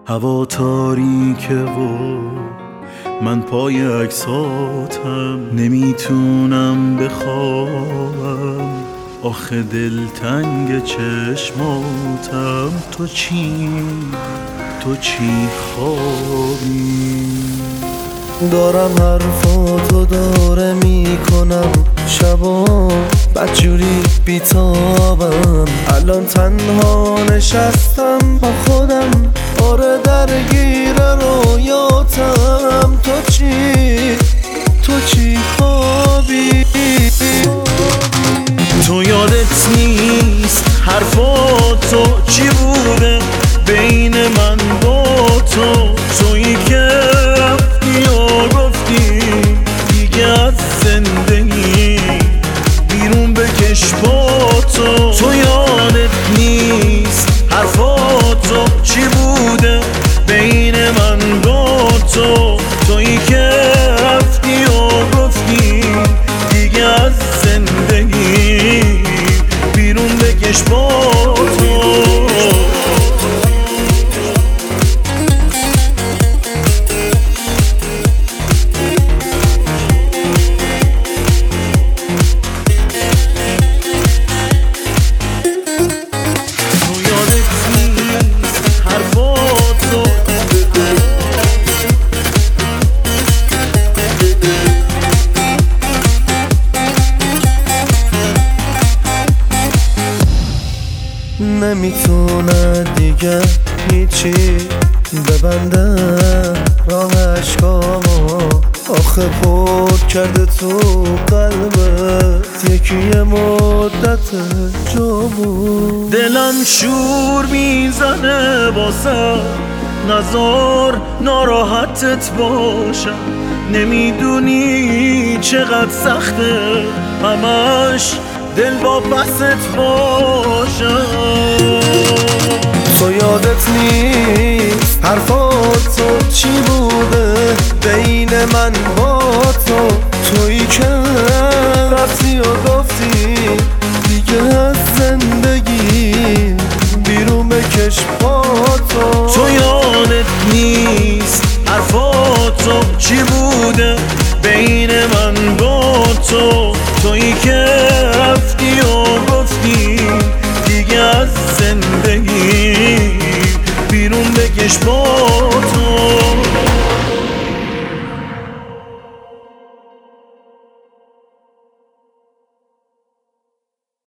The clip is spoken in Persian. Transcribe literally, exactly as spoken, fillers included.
هوا تاریکه و من پای عکساتم، نمیتونم بخوابم آخه دلتنگ چشماتم. تو چی تو چی خوابی؟ دارم حرفاتو داره میکنم شبا بدجوری بیتابم. الان تنها نشستم با خودم، آره درگیر رویاتم. تو چی تو چی خوابی؟ تو یادت نیست حرفاتو چی بوده بین من با تو؟ تویی که رفتی و گفتی دیگه از زندگی بیرون بکش با تو. تو یادت نیست حرفاتو چی بوده بین من با تو؟ تویی که رفتی و گفتی دیگه از زندگی بیرون بکش با تو. نمیتونه دیگه هیچی ببنده راه عشقامو، آخه پر کرده تو قلبت یکی مدت جا بود. دلم شور میزنه واسه نزار ناراحتت باشم، نمیدونی چقدر سخته همش دل با بست باشم. تو یادت نیست حرفاتو چی بوده بین من با تو؟ تویی که رفتی و گفتی دیگه از زندگی بیرون بکش با تو. تو یادت نیست حرفاتو چی بوده بین من با تو؟ تویی که رفتی و گفتی دیگه از زندگی بیرون بکش با